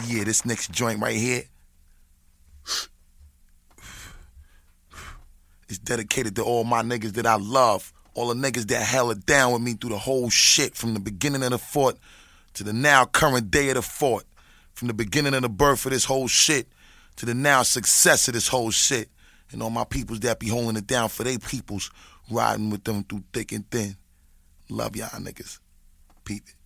Yeah, this next joint right here is dedicated to all my niggas that I love. All the niggas that held it down with me through the whole shit, from the beginning of the fort to the now current day of the fort. From the beginning of the birth of this whole shit to the now success of this whole shit. And all my peoples that be holding it down for they peoples, riding with them through thick and thin. Love y'all niggas. Peep it.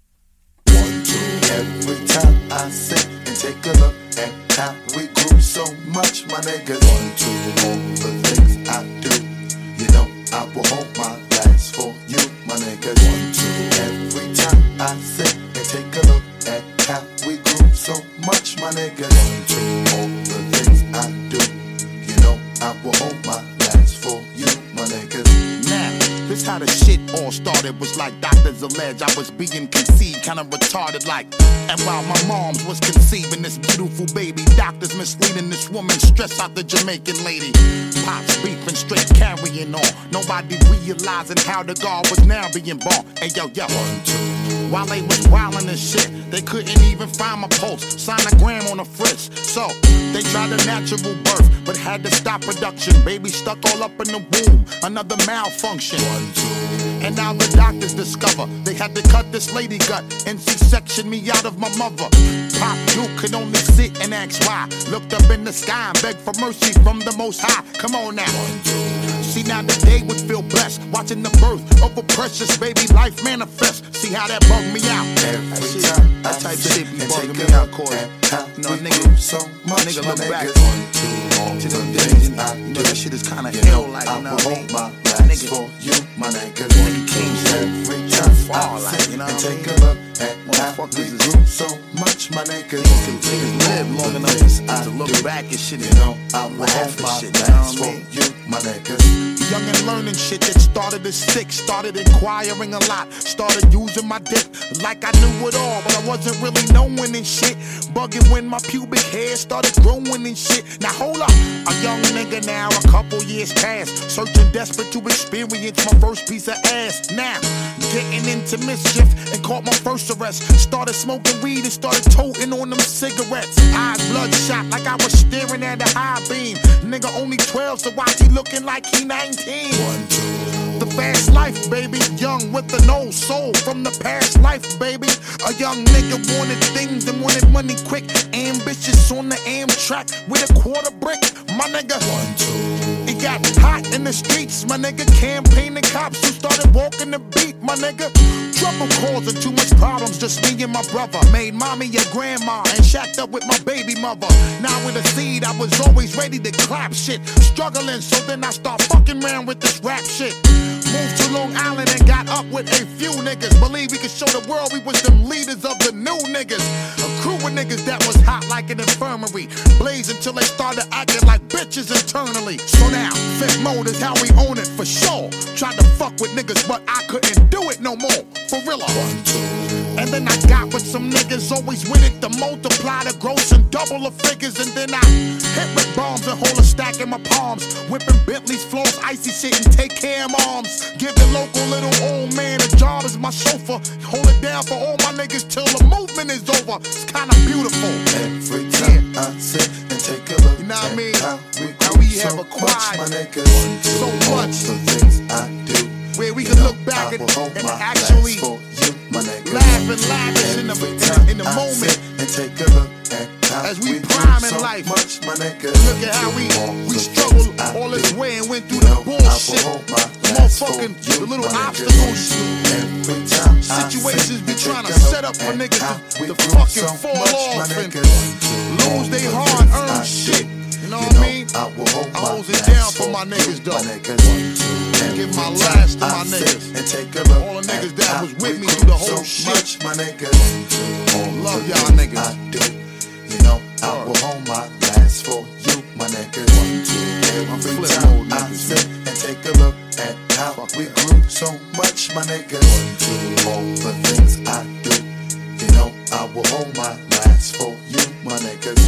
1, 2, every time I sit and take a look at how we grew so much, my niggas. 1, 2, all the things I do, you know I will hold my last for you, my niggas. 1, 2, every time I sit and take a look at how we grew so much, my niggas. 1, 2, all the things I do, you know I will hold my last for you, my niggas. Now, this how the shit all started. Was like doctors allege I was being conceived, kinda retarded like. And while my moms was conceiving this beautiful baby, doctors misleading this woman, stress out the Jamaican lady. Pops beefing, straight carrying on. Nobody realizing how the God was now being born. Hey yo, yo. 1, 2. While they was wildin' and shit, they couldn't even find my pulse, sonogram on the fritz. So, they tried a natural birth, but had to stop production. Baby stuck all up in the womb, another malfunction. 1, 2. And now the doctors discover they had to cut this lady gut and C-section me out of my mother. Pop Duke could only sit and ask why. Looked up in the sky and begged for mercy from the Most High. Come on now. 1, 2. See, now the day would feel blessed, watching the birth of a precious baby life manifest. See how that bugged me out. Every time that type sit shit be and bugging take me a out, look Corey. at how You know, we nigga, grew so much, nigga my look back niggas. 1, 2, all to the them things days, I and you do, know that shit is kinda you hell know like, I you know will what I hold mean? my last Nigga- for you, my niggas. Nigga came so Every time far, I like, sit you know and what I take mean? a look at how Motherfuckers we is- grew so much, my niggas. Niggas live long enough to look do, back at shit you and know I will laugh hold at my shit, you know last what I for mean? you, my niggas. Young and learning shit that started as sick, started inquiring a lot, started using my dick like I knew it all, but I wasn't really knowing and shit. Bugging when my pubic hair started growing and shit. Now hold up, a young nigga now, a couple years past, searching desperate to experience my first piece of ass. Now, getting into mischief and caught my first arrest. Started smoking weed and started toting on them cigarettes. Eyes bloodshot like I was staring at a high beam. Nigga only 12, so why he looking like he 19? 1, 2. The fast life, baby. Young with an old soul from the past life, baby. A young nigga wanted things and wanted money quick. Ambitious on the Amtrak with a quarter brick. My nigga. 1, 2. It got hot in the streets, my nigga. Campaigning cops who started walking the beat, my nigga. Trouble causing too much problems, just me and my brother. Made mommy a grandma and shacked up with my baby mother. Now with a seed, I was always ready to clap shit. Struggling, so then I start fucking around with this rap shit. Moved to Long Island and got up with a few niggas. Believe we could show the world we was them leaders of the new niggas. A crew of niggas that was hot like an infirmary. Blaze until they started acting like bitches internally. So now, Fit Mode is how we own it for sure. Tried to fuck with niggas, but I couldn't do it no more. For real. 1, 2. And then I got with some niggas always with it to multiply the gross and double the figures. And then I hit with bombs and hold a stack in my palms. Whipping Bentleys, floors, icy shit and take care of moms. Give the local little old man a job as my chauffeur. Hold it down for all my niggas till the movement is over. It's kinda beautiful. Every time I sit and take a look, You know what I mean? at how How we we grew have so acquired much, my niggas. so All much. the things I do, Where we you can know look back I and will hold my actually last for you, my niggas. laugh and lavish in Every the time I moment. sit and take a look at how As we grew prime in so life. much, my niggas. Look at how we All the struggled things I all this do, way and went through you the know I will bullshit. hold my last for Motherfucking you, the little my niggas. obstacles. Every time I Situations sit be and trying to take a set look up for at niggas how to we grew fucking so fall much, off my and niggas. All lose they the hard things I earned do, shit. You know you what I mean? I will hold I my holds it last down for my niggas, you, though. my niggas. Give my Every last to time my I sit niggas. and take a look All the niggas at that how was with we me grew through the whole so shit. much, my niggas. All Love the y'all things niggas. I do, you know I will hold my last for you, my niggas. Every flip time mode I niggas, sit and take a look at how we grew so much, my niggas. All the things I do, you know I will hold my last for you, my niggas.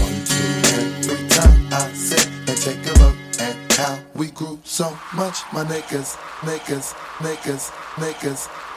Every time I sit and take a look at how we grew so much, my niggas, niggas, niggas, niggas.